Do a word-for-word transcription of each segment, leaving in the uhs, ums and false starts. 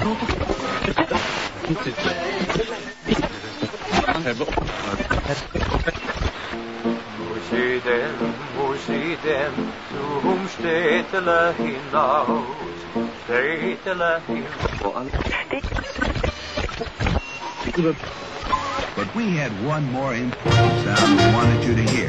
Musidem, musidem, zum Städtele hinaus, Städtele hinaus. But we had one more important sound we wanted you to hear.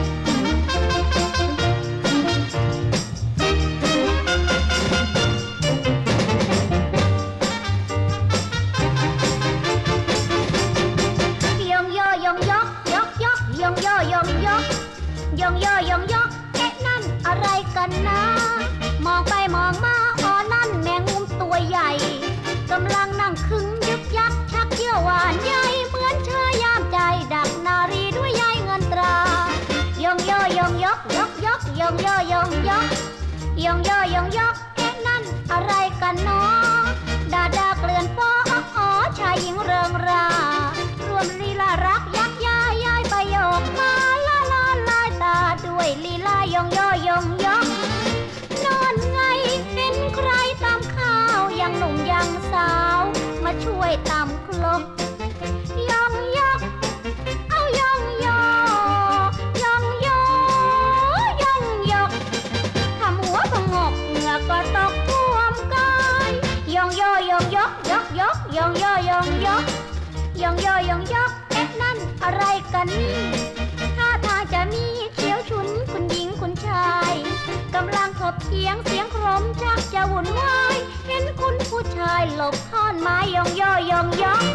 ยองย่อยองยกยองย่อยองยกเอ๊ะนั่นอะไรกันนะมองไปมองมาอ๋อนั่นแมงมุมตัวใหญ่กำลังนั่งคึงยึกยักชักเยี่ยวหวานใยเหมือนเชยยามใจดักนารีด้วยใยเงินตรายองย่อยองยกยกยกยองย่อยองยกยองย่อยองยกเอ๊ะนั่นอะไรกันเนาะดาดาเกลื่อนฟ้ออ๋อชายหญิงเริงรารวมลีลารักยักย้ายย้ายไปโยกมาละลาลายตาด้วยลีลายองย่อยองยกนอนไงเห็นใครตำข้าวยังหนุ่มยังสาวมาช่วยตำครกยองยกเอายองยอยองยอยองยกทำหัวพงกเหงื่อก็ตกท่วมกายยองย่อยองยกยกยกยองย่อยองยกยองย่อยองยกเอ๊ะนั่นอะไรกันนี่ท่าทางจะมีเขียวฉุนคุณหญิงคุณชายกำลังถกเถียงเสียงโครมชักจะวุ่นวายเห็นคุณผู้ชายหลบท่อนไม้ยองย่อยองยก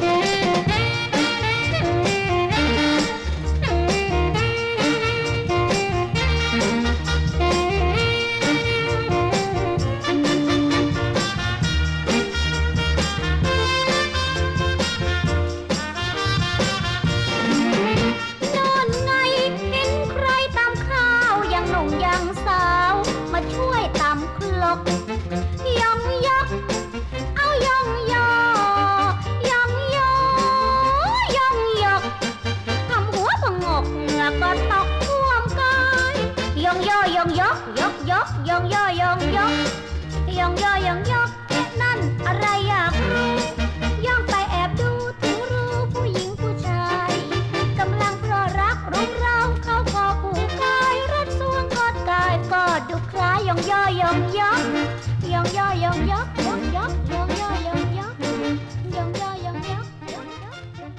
ยองยกเอายองยอยองยอยองยกทำหัวผงกเหงื่อก็ตกท่วมกายยองยอยองยกยกยกยองยอยองยกยองยอยองยกเอ๊ะนั่นอะไรอยากรู้ย่องไปแอบดูถึงรู้ผู้หญิงผู้ชายกำลังเพราะรักรุมเร้าเขาคอคู่กายรถสวงกอดกายก็ดุคล้ายยองยอยองยกยองย่อยองยกยองยกยองย่อยองยกยองย่อยองยกยองยก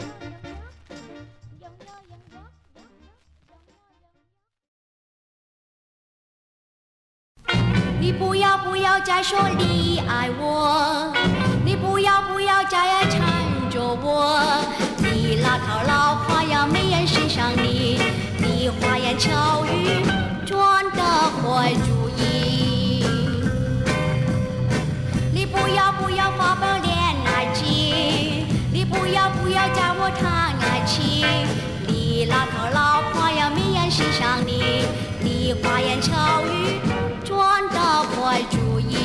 ยองย่อยองยก你不要不要再说你爱我，你不要不要再缠着我，你那套老花样没人欣赏你，你花言巧语赚得坏主意。你不要不要发表恋爱经，你不要不要教我谈爱情，你那套老花样没人欣赏你，你花言巧语赚得坏主意。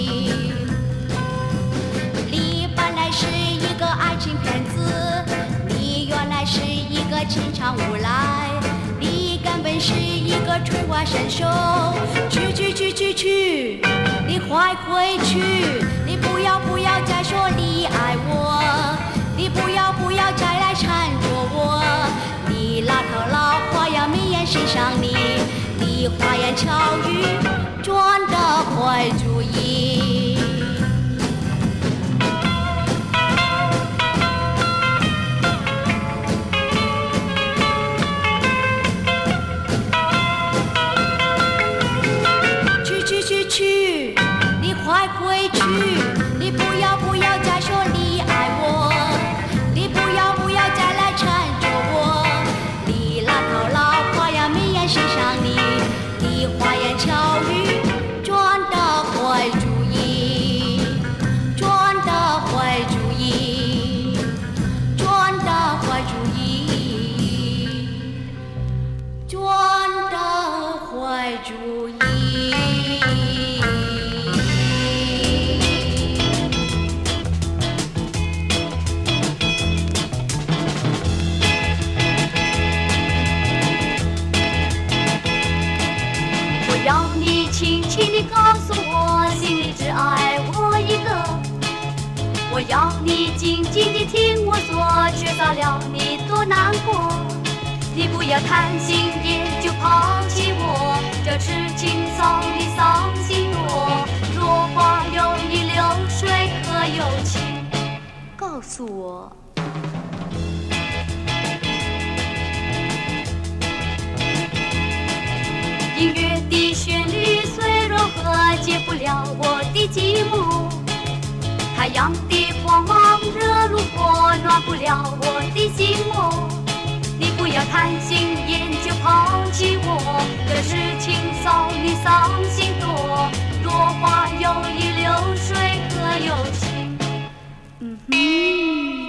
你本来是一个爱情骗子，你原来是一个情场无赖，你根本是一个春花神手，去去去去去，你快回去！你不要不要再说你爱我，你不要不要再来缠着我，你那套老花样没人欣赏你，你花言巧语赚得坏主意。去，你快回去！你不要不要再说你爱我，你不要不要再来缠着我，你那套老花样没人欣赏你，你花言巧语赚得坏主意，赚得坏主意，赚得坏主意，赚得坏主意。 我要你静静地听我说，却少了你多难过。你不要贪心也就抛弃我，这痴情少女伤心多。落花有意流水可有情，告诉我。音乐的旋律虽柔和，解不了我的寂寞。太阳的光芒热如火，暖不了我的心窝。你不要贪心眼就抛弃我，这是情少女伤心多。落花有意流水可有情。嗯哼。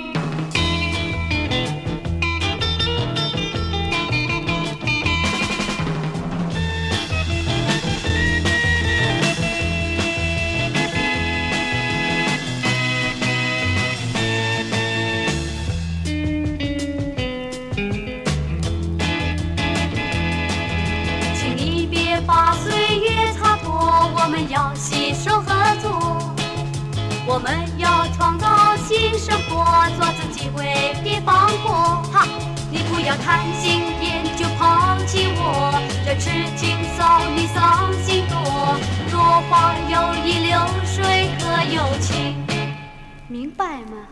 要携手合作，我们要创造新生活，抓住机会别放过。哈，你不要贪心眼就抛弃我，这痴情少女伤心多。落花有意流水可有情，明白吗？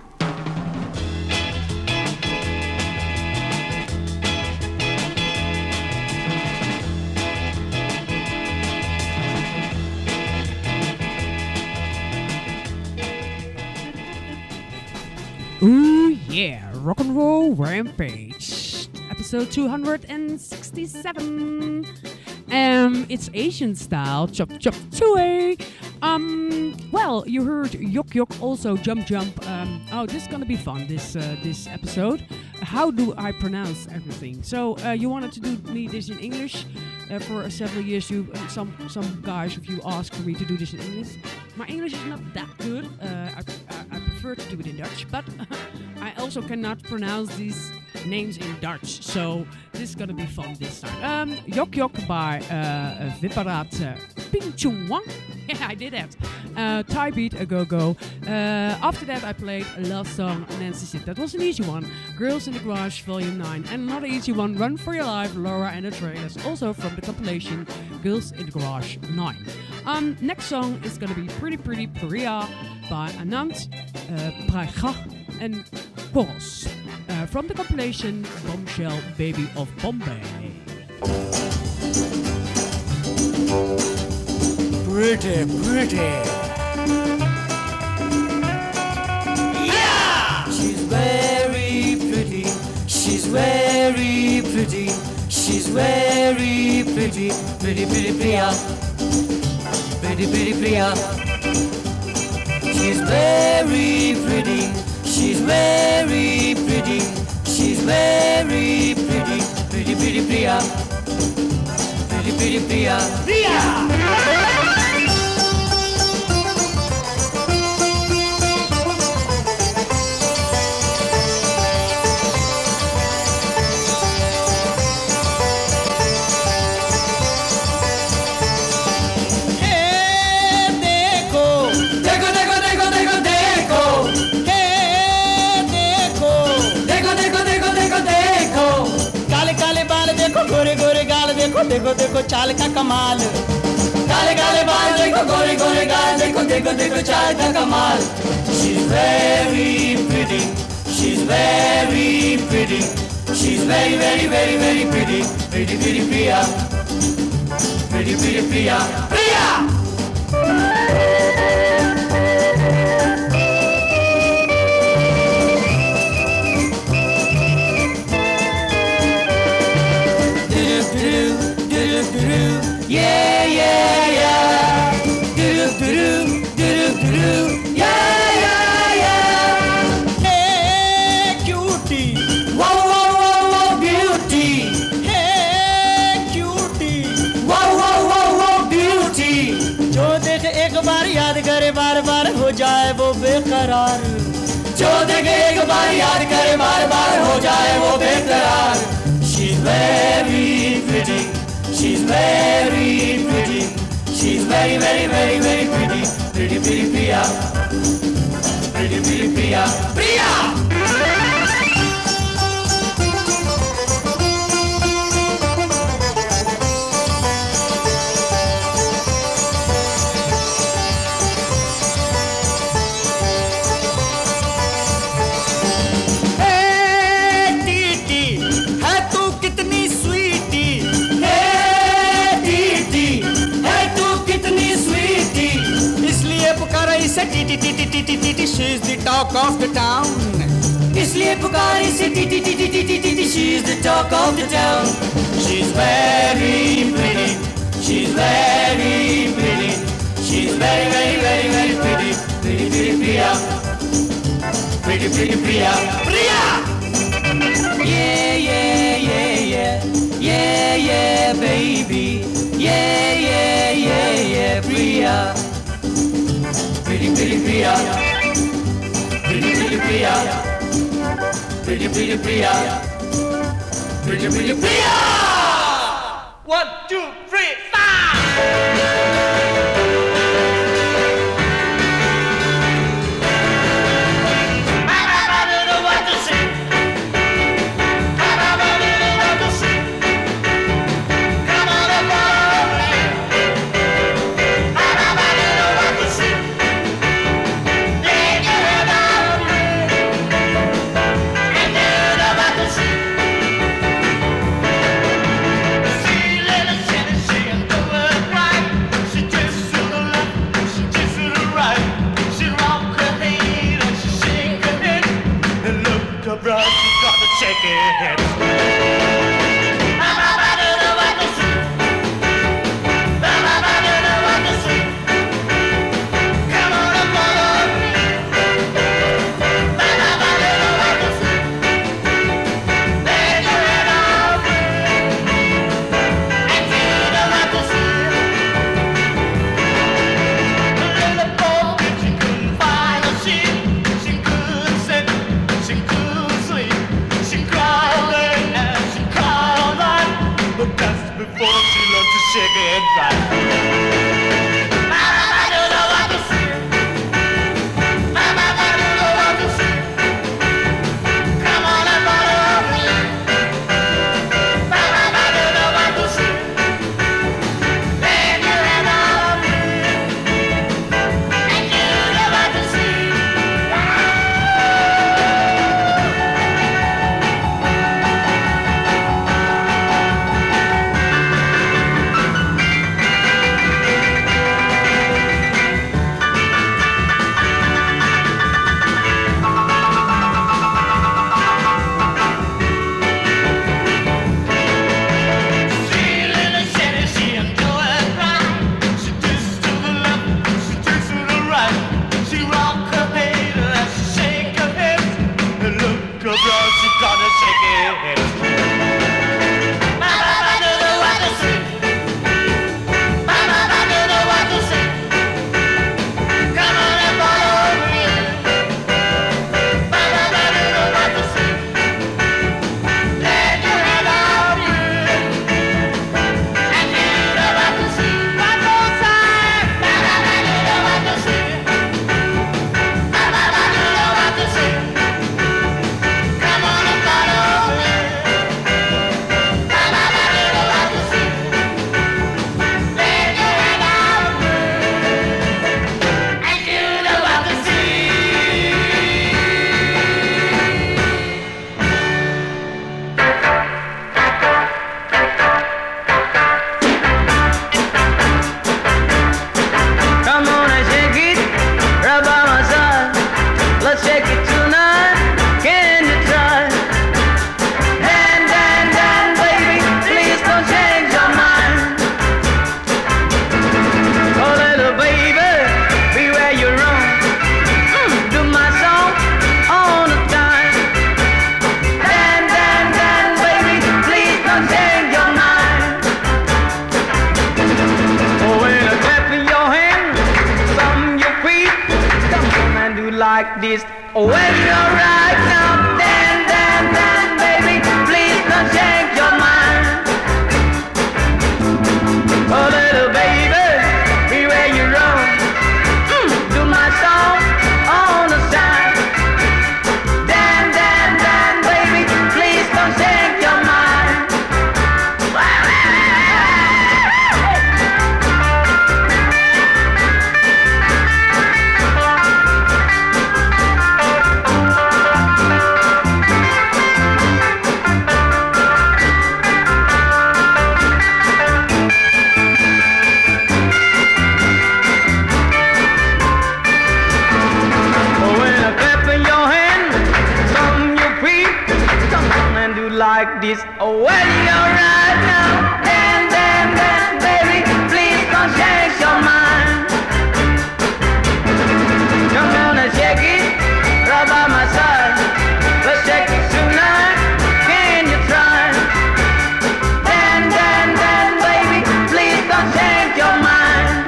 Ooh yeah, rock and roll rampage, episode two hundred sixty-seven. Um, it's Asian style, chop chop two. Um, well, you heard Yok Yok, also Jump Jump. Um, oh, this is gonna be fun. This uh, this episode. How do I pronounce everything? So uh, you wanted to do me this in English uh, for several years. You uh, some some guys of you asked for me to do this in English. My English is not that good. Uh, I, I, I prefer to do it in Dutch, but I also cannot pronounce these names in Dutch. So this is gonna be fun this time. Um, Yok Yok by uh, Viparaat uh, Ping Chung Wang. Yeah, I did that. Uh, Thai beat, a go-go. Uh, after that, I played a love song, Nancy Sid. That was an easy one. Girls in the Garage, Volume nine. And another easy one, Run for Your Life, Laura and the Trailers. Also from the compilation, Girls in the Garage nine. Um, next song is gonna be Pretty Pretty Priya by Anand uh, Praicha and Chorus. Uh, from the compilation, Bombshell Baby of Bombay. Pretty, pretty. Yeah! She's very pretty. She's very pretty. She's very pretty. Pretty, pretty, Priya. Pretty, pretty, Priya. She's very pretty. She's very pretty. She's very pretty. Pretty, pretty, Priya. Pretty, pretty, Priya. Priya! देखो देखो चाल का कमाल काले काले बाल देखो गोरे गोरे गाल देखो देखो देखो चाल का कमाल She's very pretty She's very pretty She's very very very very pretty Pretty pretty Priya Pretty pretty Priya Priya Yeah, yeah, yeah. Do do do do do do. Yeah, yeah, yeah. Hey, cutie. Wow, wow, wow, wow, beauty. Hey, cutie. Wow, wow, wow, wow, beauty. जो देखे एक बार याद करे बार बार हो जाए वो बेकरार. जो देखे एक बार याद करे बार बार हो जाए वो बेकरार. She's very pretty. She's very pretty. She's very, very, very, very pretty. Pretty, pretty, Priya. Pretty, pretty, पुकारे से टी टी टी टी टी टी टी टी she is the talk of the town. इसलिए पुकारे से टी टी टी टी टी टी टी टी she is the talk of the town. She's very pretty, she's very pretty, she's very very very very pretty, pretty pretty Priya, pretty pretty Priya, Priya. Yeah yeah yeah yeah, yeah yeah baby, yeah yeah yeah yeah Priya, pretty pretty Priya, pretty pretty Priya, pretty pretty Priya, pretty pretty Priya. One, two, three, five. Like this, when you're right now, then, then, then, baby, please don't change your mind. Oh, little baby, be where you roam. Mm, do my song on the side. Then, then, then, baby, please don't change your mind. like this. Oh, well, you're right now. Dan, dan, dan, baby, please don't change your mind. Come on and shake it, right by my side. Let's shake it tonight. Can you try? Dan, dan, dan, baby, please don't change your mind.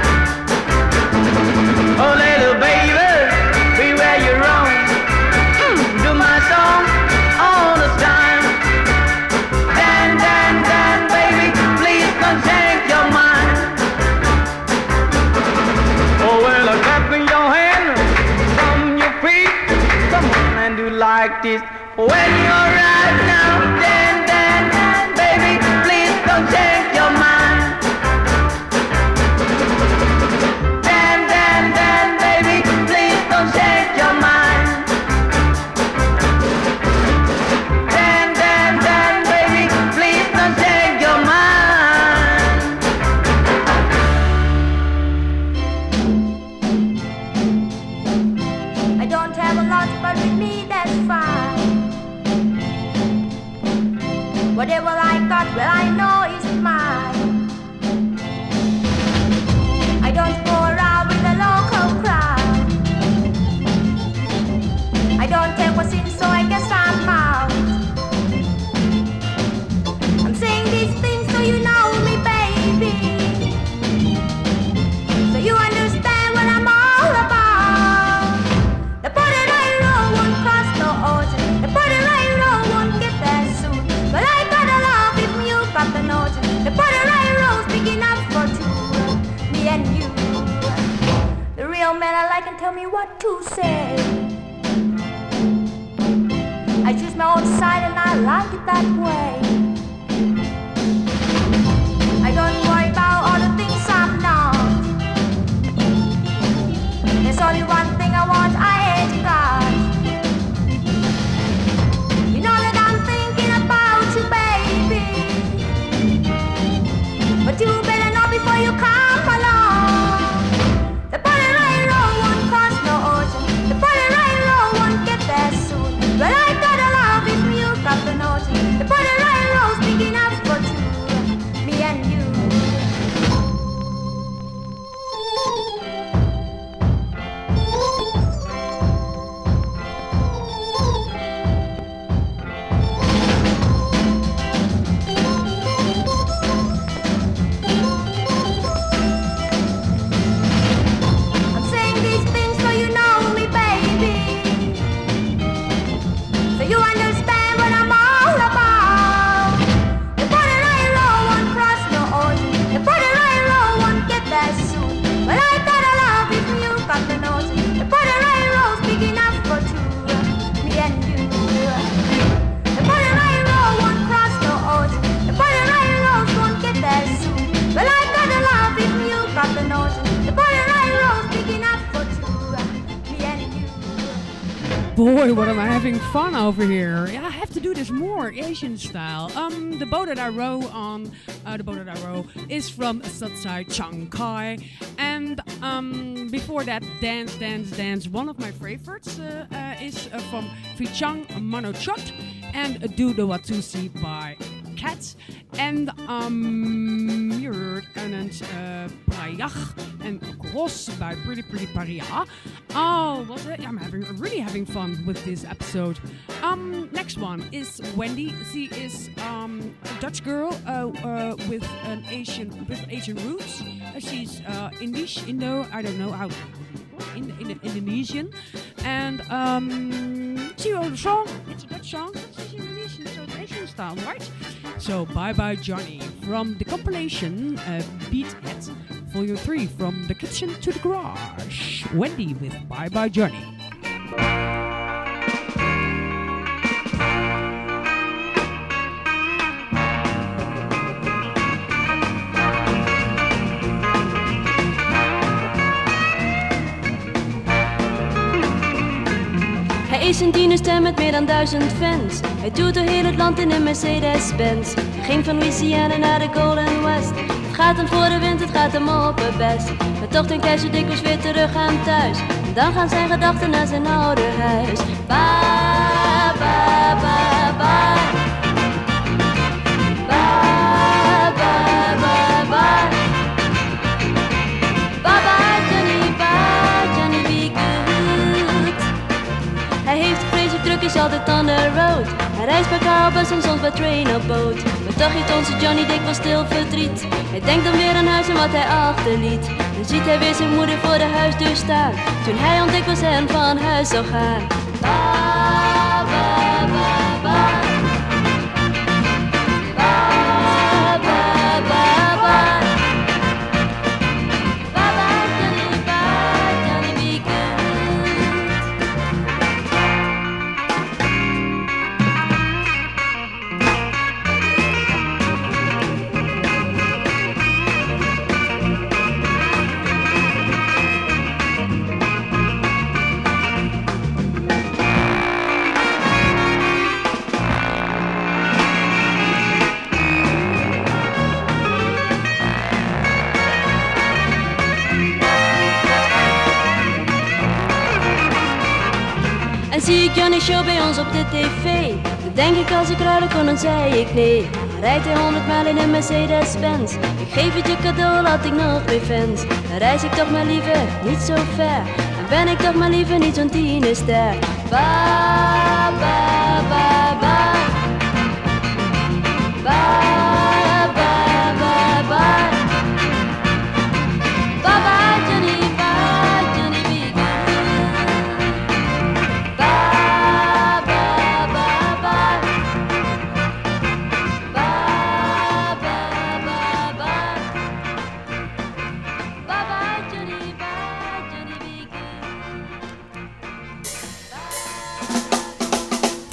Oh, little baby, beware your wrong. Mm, do my song all the time. Dan, dan, dan, baby, please don't change your mind. Oh, well, I'm clapping your hand from your feet. Come on and do like this. When you're right now, dan, dan, dan, baby, please don't change your mind. Dan, dan, dan, baby, please don't change your mind. Dan, dan, dan, baby, please don't change your mind. I don't have a lot, but with me that's fine. Whatever I got, well I know it's mine. I don't go around with the local crowd. I don't take what's in, so I guess I'm out. I'm saying these things so you know me, baby, so you understand what I'm all about. The boat that I row won't cross no ocean. The boat that I row won't get there soon. But I gotta love if you got the notion. The boat that I row's big enough for two, me and you. The real man I like can tell me what to say. I choose my own side and I like it that way. I don't worry about all the things I'm not. There's only one thing I want, I ain't got. You know that I'm thinking about you, baby, but you better know before you come along. The boat that I row won't cross no ocean. The boat that I row won't get there soon. But I gotta love if you got the notion. The boat that I row's big enough for two, me and you. I'm saying these things so you know me, baby, so you understand what I'm all about. The boat that I row won't cross no ocean. The boat that I row won't get there soon. But I gotta love if you got the notion. The boat that I row's big enough for two, me and you. The boat that I row won't cross no ocean. The boat that I row's won't get there soon. But I gotta love if you got the notion. The boat that I row's big enough for two, me and you. Boy, what am I having fun over here. Yeah, I have to do this more Asian style. Um, the boat that I row on, uh, the boat that I row is from Satsai Chiang Kai. And um, before that, Dance, Dance, Dance. One of my favorites uh, uh, is uh, from Vichang Manochot and Do the Watusi by Cats. And um, you heard and uh, Prayach and Cross by Pretty Pretty Paria. Oh, what a, I'm having really having fun with this episode. Um, next one is Wendy. She is um, a Dutch girl uh, uh, with an Asian with Asian roots. Uh, she's uh, Indish, Indo. I don't know how. In, in, Indonesian, and um, she wrote a song. It's a Dutch song. It's Indonesian, so it's Asian style, right? So Bye Bye Johnny from the compilation uh, Beat It, Volume three, from the kitchen to the garage. Wendy with Bye Bye Johnny. Hij is een tienerstem met meer dan duizend fans. Hij toert door heel het land in een Mercedes-Benz. Hij ging van Louisiana naar de Golden West. Het gaat hem voor de wind, het gaat hem op het best. Maar toch denkt hij zo dikwijls weer terug aan thuis. En dan gaan zijn gedachten naar zijn oude huis. Bye, bye, bye, bye. altijd on the road. Hij reist bij kabels en soms bij train op boot. Maar toch heeft onze Johnny dikwijls stil verdriet. Hij denkt dan weer aan huis en wat hij achterliet. Dan ziet hij weer zijn moeder voor de huisdeur staan. Toen hij ontdekt was en van huis zou gaan. Ba, ba, ba, ba. Ba, ba, ba, ba. Ba, ba, Johnny, ba, Johnny, be good. En zie ik Johnny Show bij ons op de tv. Dan denk ik als ik ruilen kon, dan zei ik nee. Dan rijdt hij honderd mijl in een Mercedes-Benz. Ik geef het je cadeau, laat ik nog meer fans. Dan reis ik toch maar liever niet zo ver. Dan ben ik toch maar liever niet zo'n tienerster. Ba, ba, ba, ba. Ba, ba, ba, ba. Ba, ba, Johnny, ba, Johnny, be good. Ba, ba, ba, ba. Ba, ba, ba, ba. Ba, ba, Johnny, ba, Johnny, be good.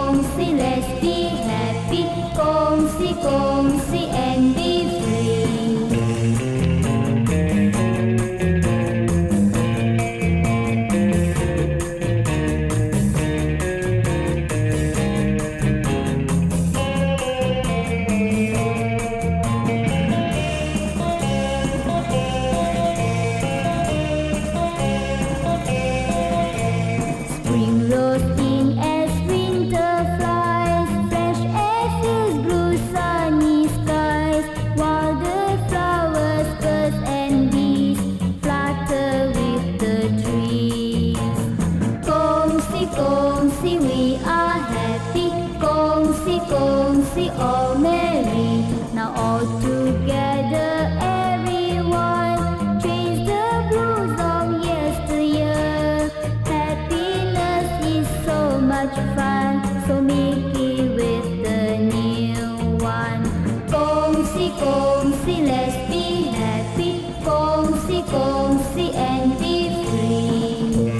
恭喜 let's be happy 恭喜恭喜 and be free Spring rolls in as winter flies, fresh air fills blue sunny skies, while the flowers, birds and bees flutter with the trees. Gongxi, gongxi, we are happy. Gongxi, gongxi, all merry. Now all together, everyone, chase the blues of yesteryear. Happiness is so much fun, so make it with the new one. Gongxi, gongxi, let's be happy. Gongxi, gongxi, and be free.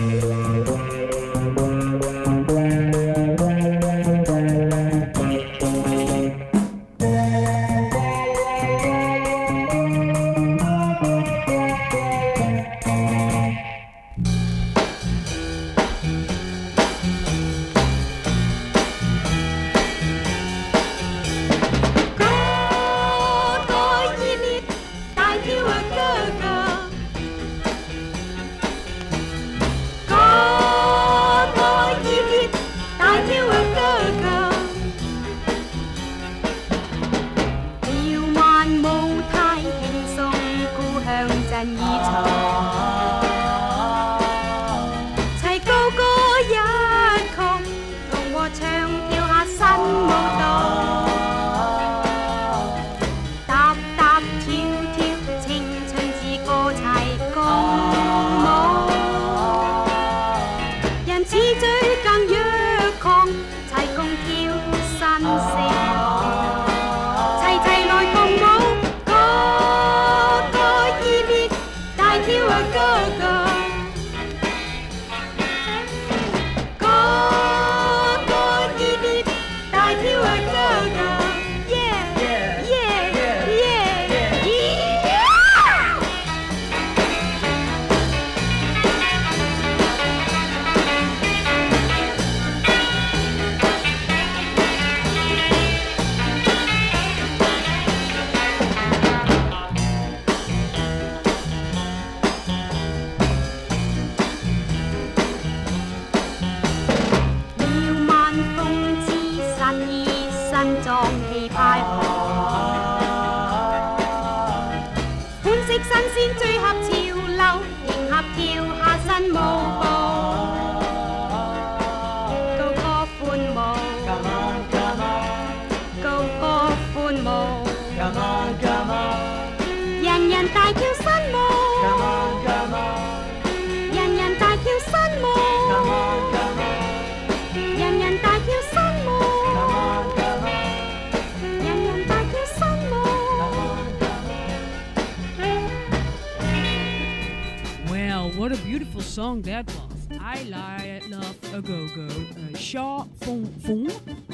What a beautiful song that was. I li- love a go-go. Uh, Xia Feng Feng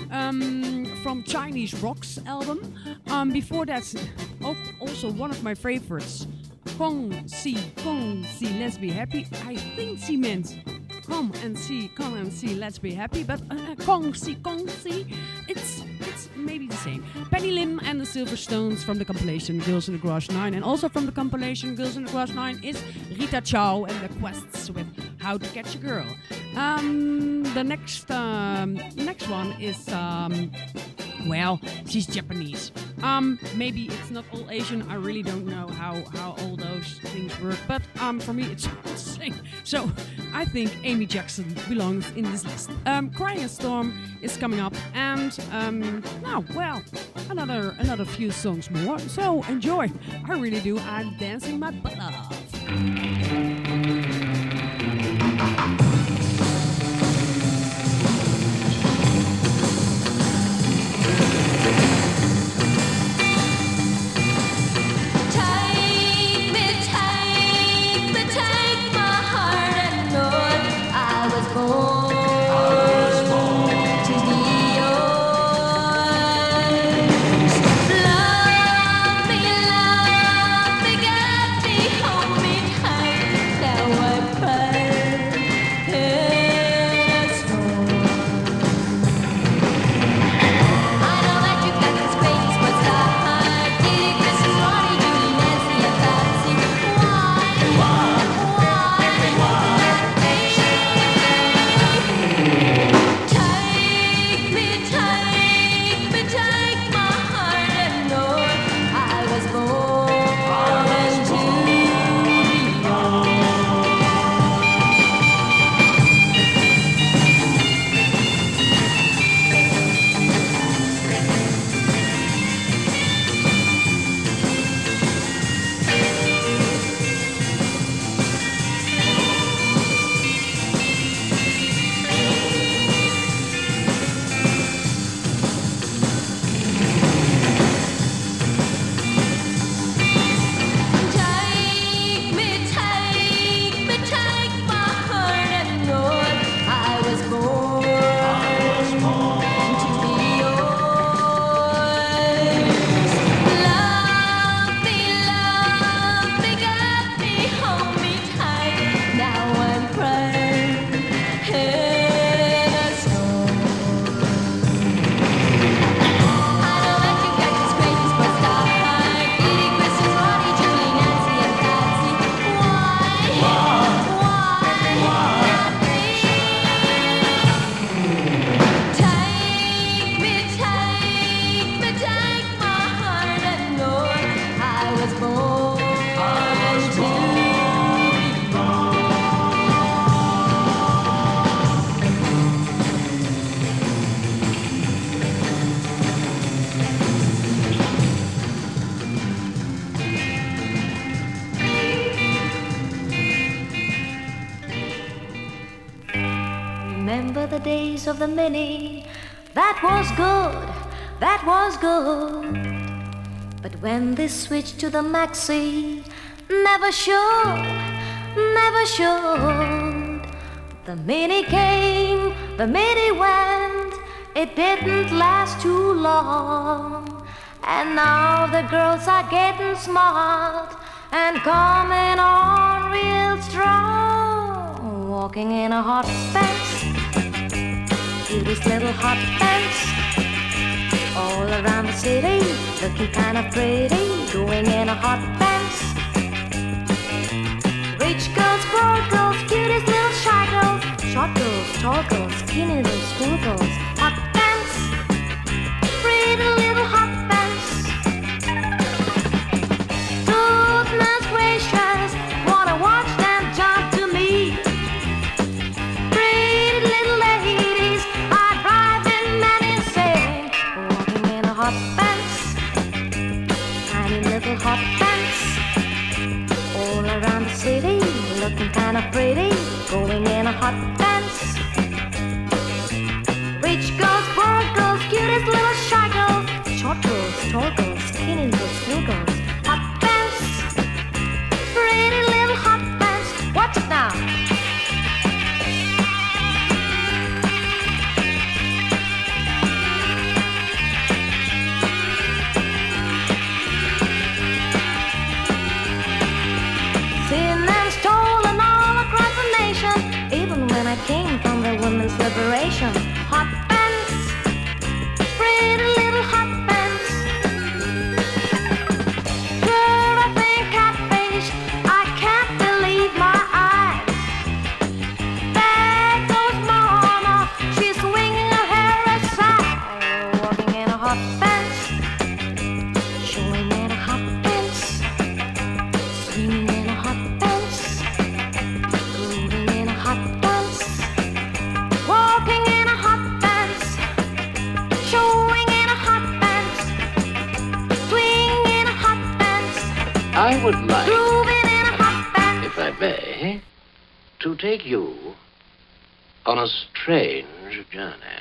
um, from Chinese Rocks album. Um, before that's oh, also one of my favorites. Gong Si, Gong Si, let's be happy. I think she meant come and see, come and see, let's be happy. But uh, Gong Si, Gong Si, it's it's maybe the same. Penny Lim and the Silverstones from the compilation Girls in the Garage nine. And also from the compilation Girls in the Garage nine is Rita Chow and the Quests with How to Catch a Girl. Um, the next um, next one is, um, well, she's Japanese. Um, maybe it's not all Asian. I really don't know how, how all those things work. But um, for me, it's the same. So I think Amy Jackson belongs in this list. Um, Crying a Storm is coming up. And um, now, well, another another few songs more. So enjoy. I really do. I'm dancing my butt off. To be days of the mini. That was good, that was good. But when they switched to the maxi, never showed, never showed. The mini came, the mini went, it didn't last too long. And now the girls are getting smart and coming on real strong. Walking in a hot pants, cutest little hot pants, all around the city, looking kind of pretty, going in a hot pants. Rich girls, poor girls, cutest little shy girls, short girls, tall girls, skinny little school girls, hot pants, pretty little hot pants. Goodness gracious, wanna watch them jump to me. Pretty little ladies are driving men insane. Walking in a hot pants, tiny little hot pants, all around the city, looking kind of pretty, going in a hot pants. Rich girls, poor girls, cutest little shy girls, short girls, tall girls, skinny little school girls, hot pants, pretty little hot pants. Watch it now. Sin and stolen all across the nation, even when I came from the women's liberation. Hot pants, pretty little hot pants. Girl, I think catfish, I can't believe my eyes. There goes mama, she's swinging her hair aside. Walking in a hot pants, showing in a hot pants, swinging in a hot pants, grooving in a hot pants, walking in a hot pants, showing in a hot pants, swinging in a hot pants, I would like, grooving in a hot pants. if I may, to take you on a strange journey.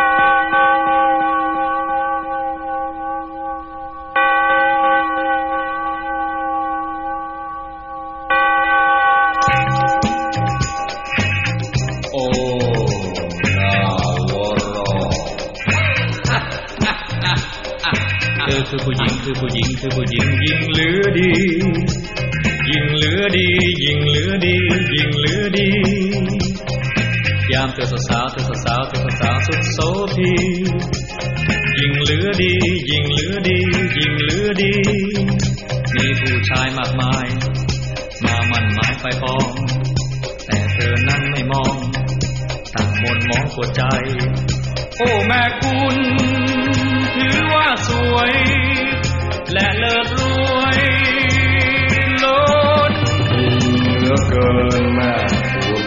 เธอคือผู้หญิงคือผู้หญิงคือผู้หญิงหญิงเหลือดีหญิงเหลือดีหญิงเหลือดีหญิงเหลือดียามเธอสาวๆเธอสาวๆเธอสาวๆสุดโสภีหญิงเหลือดีหญิงเหลือดีหญิงเหลือดีมีผู้ชายมากมายมามั่นหมายไฟปองแต่เธอนั้นไม่มองต่างมนมองปวดใจโอ้แม่คุณถือว่าสวยและเลิศรวยล้นเหลือเกินแม่คุณ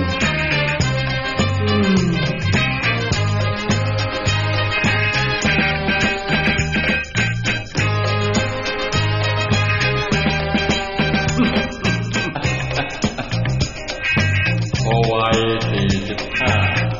พอวัยสี่สิบห้า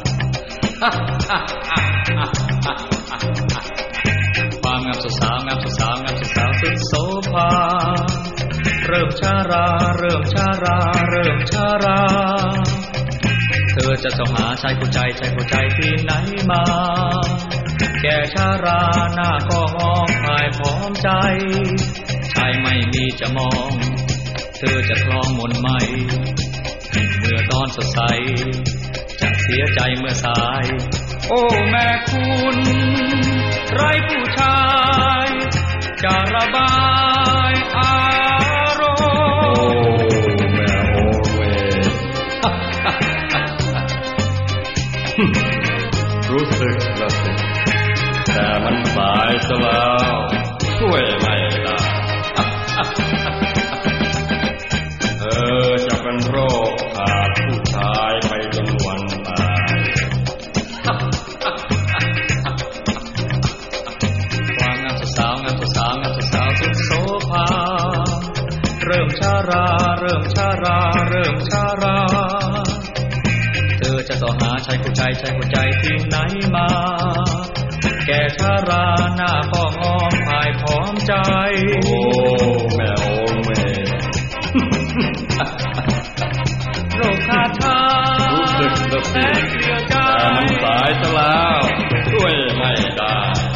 ความงามสดสาวงามสดสาวงามสดสาวสุดโสภาเริ่มชาราเริ่มชาราเริ่มชาราเธอจะส่องหาชายคู่ใจชายคู่ใจที่ไหนมาแก่ชาราหน้าก็มองหายพร้อมใจชายไม่มีจะมองเธอจะคลองมนต์ไหมเมื่อตอนสดใสจะเสียใจเมื่อสายโอ้แม่คุณไร้ผู้ชายจะระบายอารมณ์โอ้แม่โอเวรู้สึกแล้วสิแต่มันสายซะแล้วช่วยไม่ได้เธอจะเป็นโรคขาดผู้ชายไปจนวันตายความงามสาวงามสาวงามสาวสุดโสภาเริ่มชาราเริ่มชาราเริ่มชาราเธอจะต่อหาชายคู่ใจใช่หัวใจที่ไหนมาแก่ชาราหน้าก็งอมหายพร้อมใจโอ้แม่โอ้แม่โรคขาดทางรู้สึกแบบนี้แต่มันสายซะแล้วช่วยไม่ได้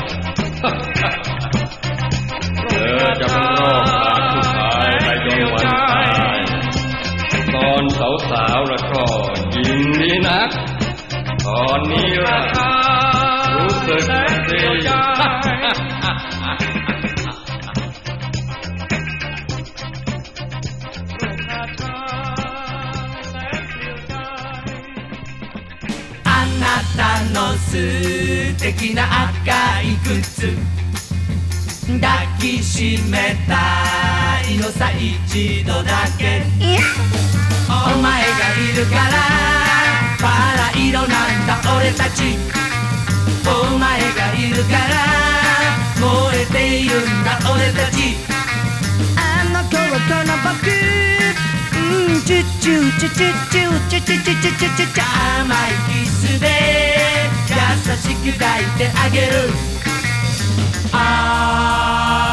เธอจะเป็นโรคขาดผู้ชายไปจนวันตายตอนสาวๆแล้วก็ยินดีนักตอนนี้ล่ะรู้สึกดีあなたの素敵な赤い靴抱きしめたいのさ一度だけお前がいるからバラ色なんだ俺たちお前がいるから燃えているんだ俺たちあの子はこの僕うんチュッチュチュチュチュチュチュチュチュチュチュチュ甘いキスで優しく抱いてあげるあ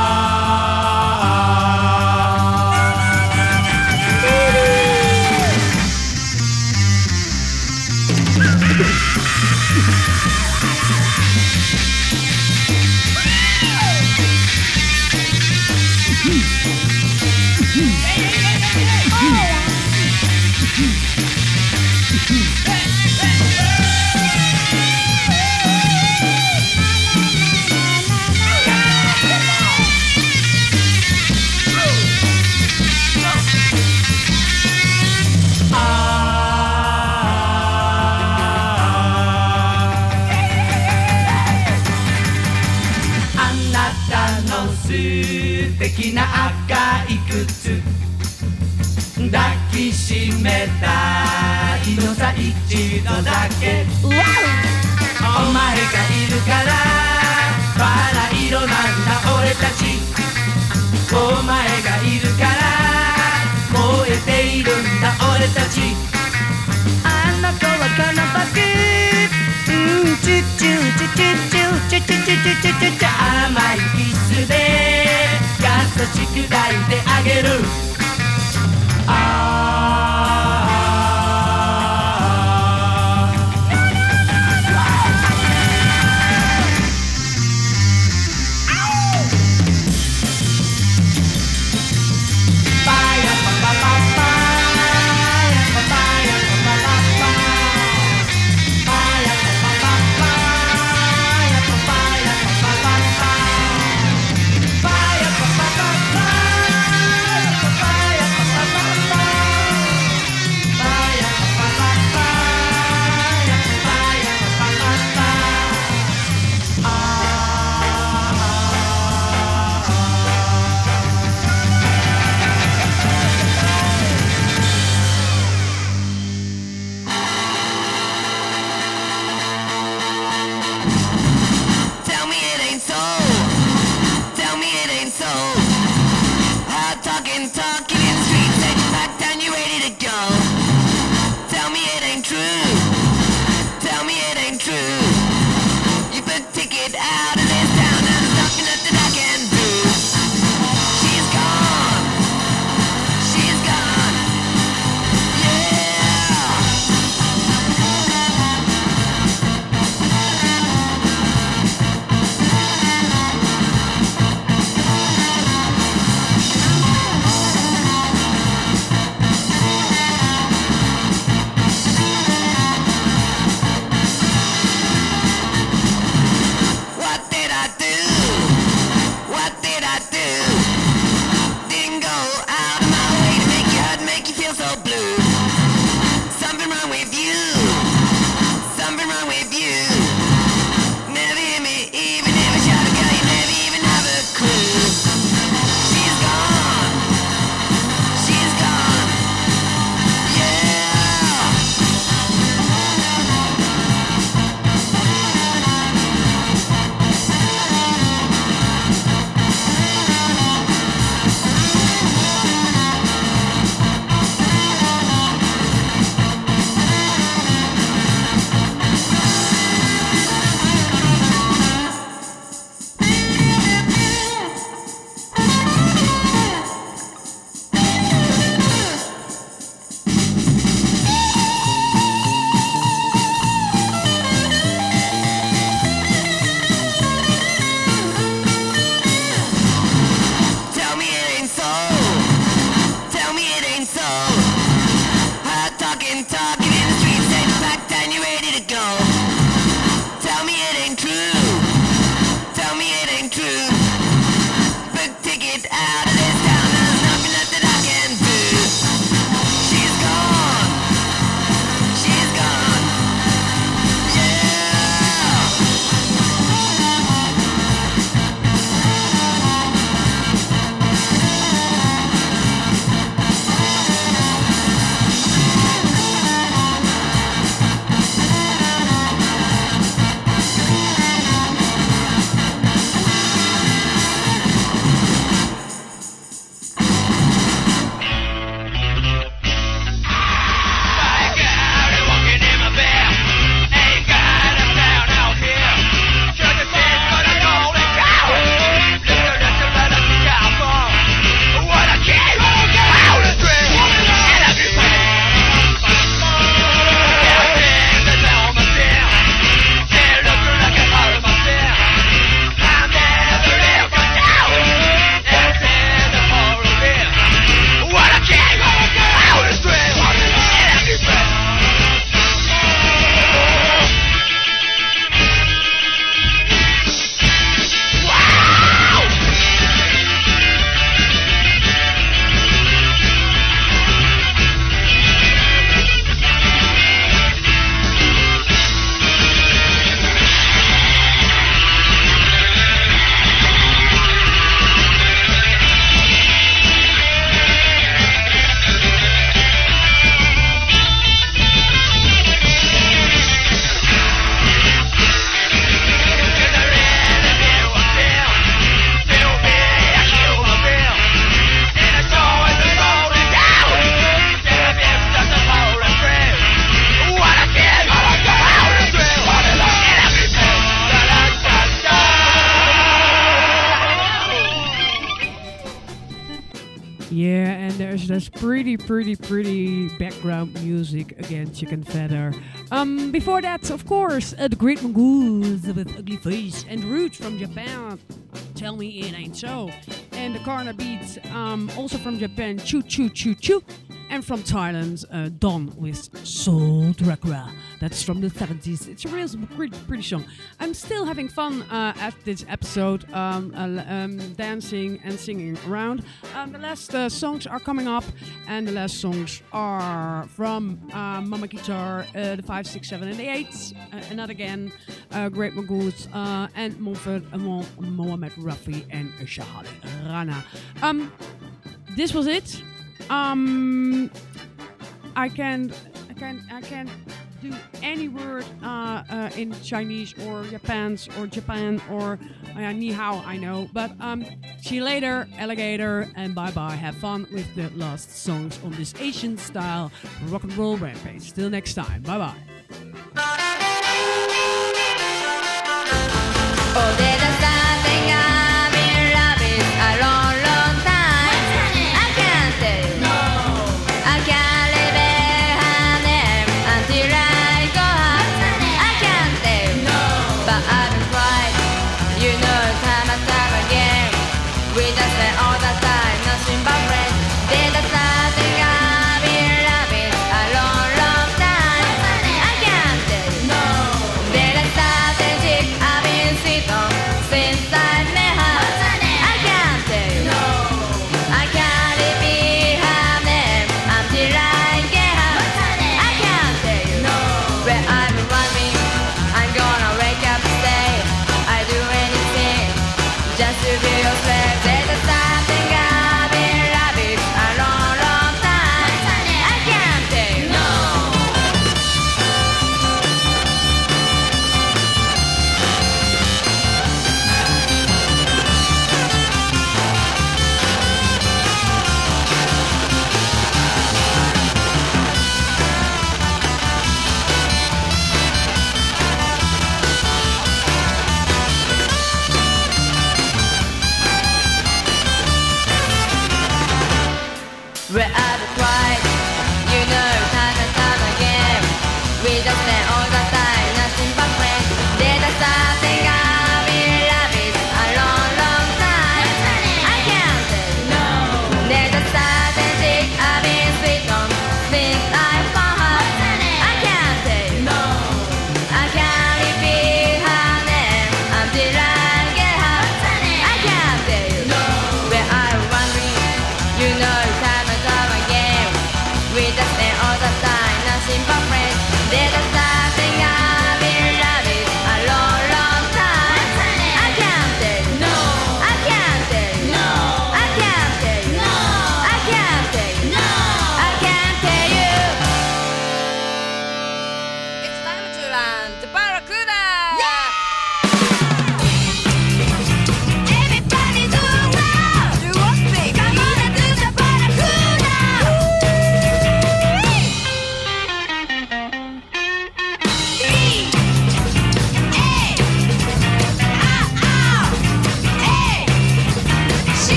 素敵な赤い靴抱きしめたいのさ一度だけお前がいるからバラ色なんだ俺たちお前がいるから燃えているんだ俺たちあの子はこの僕うんチュチュチュチュチュチュチュチュチュチュチュチュチュ甘いキスで優しく抱いてあげるパ And there's this pretty, pretty, pretty background music again, Chicken Feather. Um, before that, of course, uh, the Great Mongoose with Ugly Face and Roots from Japan. Tell me it ain't so. And the Karna Beats, um, also from Japan, Choo Choo Choo Choo. And from Thailand, uh, Don with Soul Dracula. That's from the seventies. It's a real pretty, pretty song. I'm still having fun uh, at this episode, um, uh, um, dancing and singing around. Um, the last uh, songs are coming up, and the last songs are from uh, Mama Guitar, uh, the five, six, seven, and the eight, uh, and not again, uh, Great Mongoose, uh, and Montfort, uh, Mohamed Rafi, and Shahali Rana. Um, this was it. Um, I can, I can, I can do any word uh, uh, in Chinese or Japanese or Japan or uh, ni hao. I know, but um, see you later, alligator, and bye bye. Have fun with the last songs on this Asian style rock and roll rampage. Till next time, bye bye. Oh, there's something I've been loving a long, long time. I can't say no. I can't live it until I go out. I can't say no, but I've been right. You know, time and time again, we just spend all the time, nothing but friends. There's something I've been loving a long, long time. I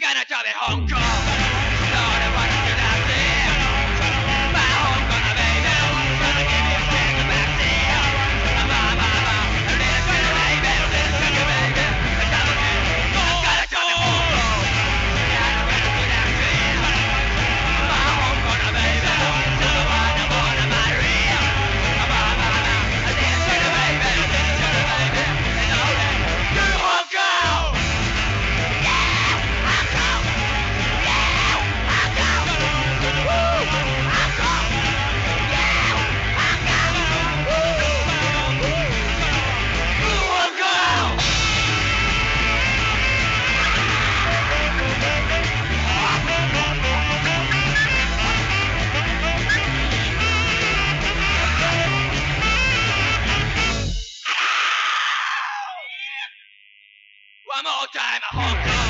gonna drive it Hong Kong. Lord, I wanna do that thing. My Hong Kong, baby. Gonna give me a kick in the backseat. Ba, ba, ba. A little sugar baby, a little sugar baby. A double kick. I'm gonna drive it Hong Kong. Yeah, I'm gonna do that thing. My Hong Kong, baby. So the one I wanna marry. Ba, ba, ba. A little sugar baby, a little sugar baby. And all that. Do Hong Kong. One more time, Hong Kong.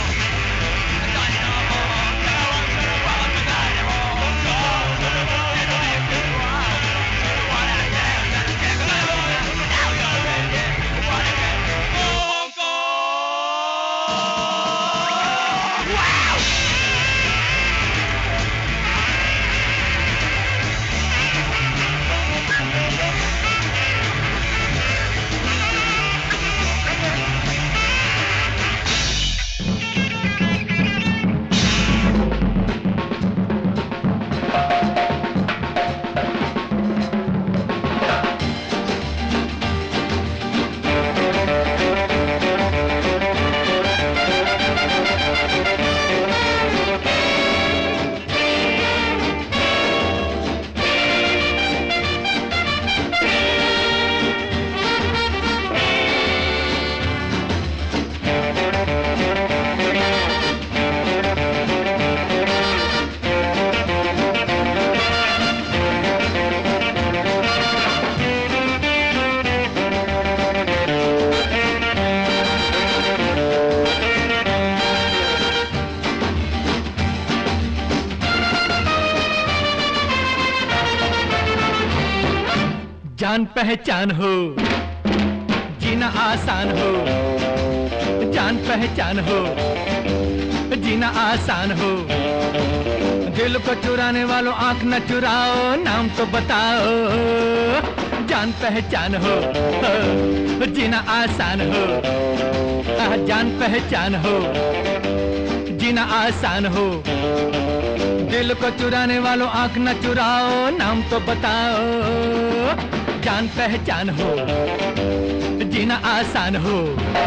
जान पहचान हो जीना आसान हो, जान पहचान हो जीना आसान हो। दिल को चुराने वालों आंख न चुराओ, नाम तो बताओ। जान पहचान हो जीना आसान हो, जान पहचान हो जीना आसान हो। दिल को चुराने वालों आंख न चुराओ, नाम तो बताओ। जान पहचान हो जीना आसान हो।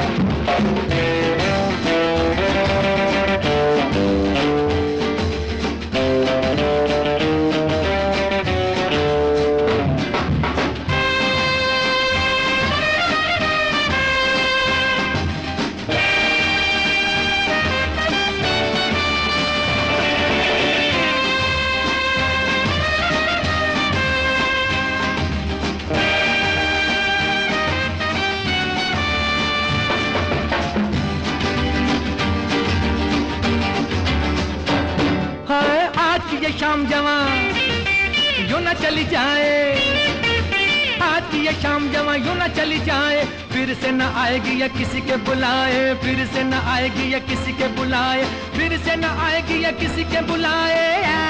ये शाम जवां यूं न चली जाए, आज ये शाम जवां यूं न चली जाए। फिर से न आएगी या किसी के बुलाए, फिर से न आएगी या किसी के बुलाए, फिर से न आएगी या किसी के बुलाए।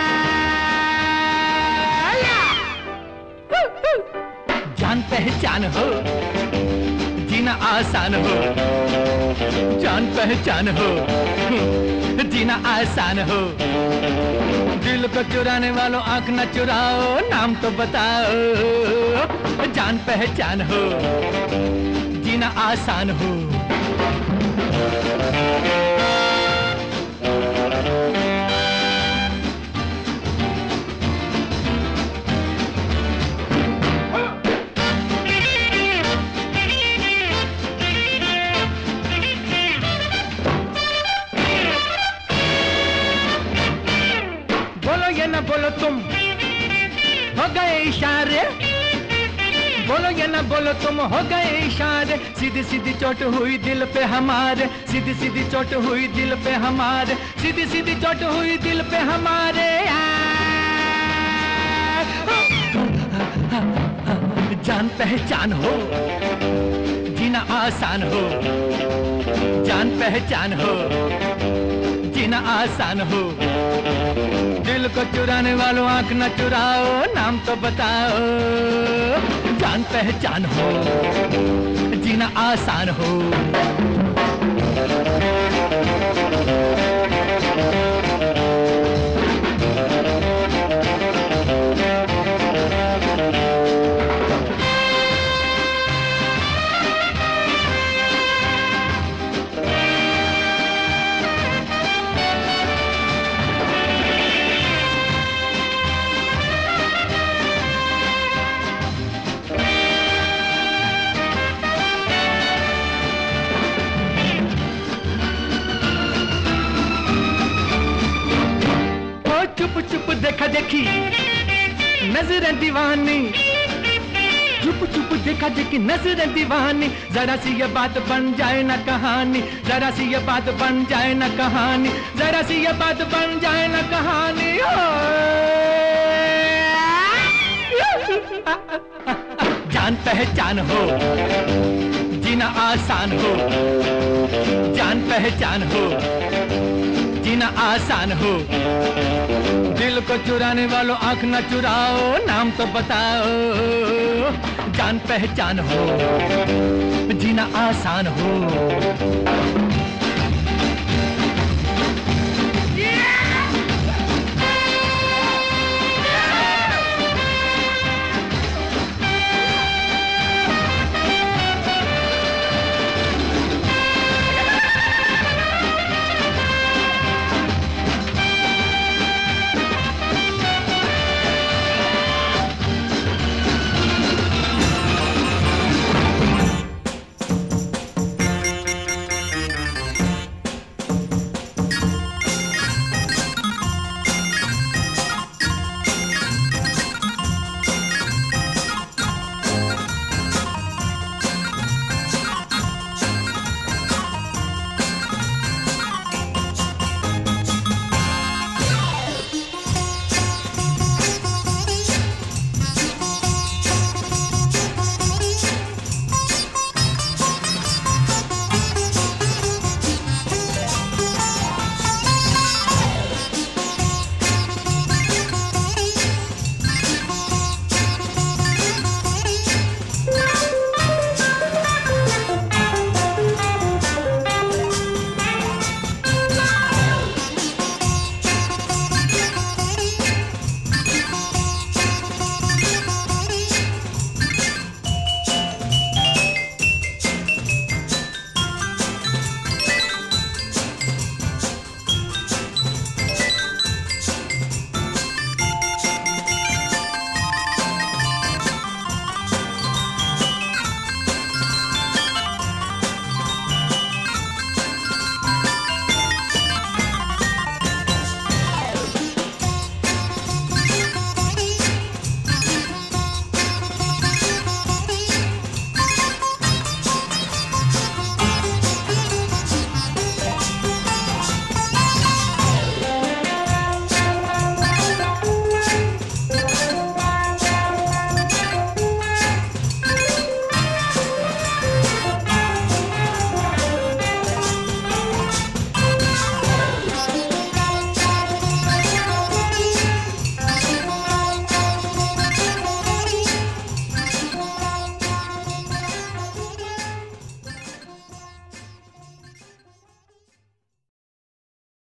जान पहचान हो जीना आसान हो, जान पहचान हो जीना आसान हो। दिल को चुराने वालों आंख न चुराओ, नाम तो बताओ। जान पहचान हो जीना आसान हो। न बोलो तुम हो गए इशारे, बोलो या न बोलो तुम हो गए इशारे। सीधी सीधी चोट हुई दिल पे हमारे, सीधी सीधी चोट हुई दिल पे हमारे, सीधी सीधी चोट हुई दिल पे हमारे। जान पहचान हो जीना आसान हो, जान पहचान हो जीना आसान हो। दिल को चुराने वालों आंख न चुराओ, नाम तो बताओ। जान पहचान हो जीना आसान हो। चुप चुप देखा देखी नजरें दीवानी, चुप चुप देखा देखी नजरें दीवानी। जरा सी ये बात बन जाए ना कहानी, जरा सी ये बात बन जाए ना कहानी, जरा सी ये बात बन जाए ना कहानी। जान पहचान हो जीना आसान हो, जान पहचान हो जीना आसान हो। दिल को चुराने वालों आंख न चुराओ, नाम तो बताओ। जान पहचान हो जीना आसान हो।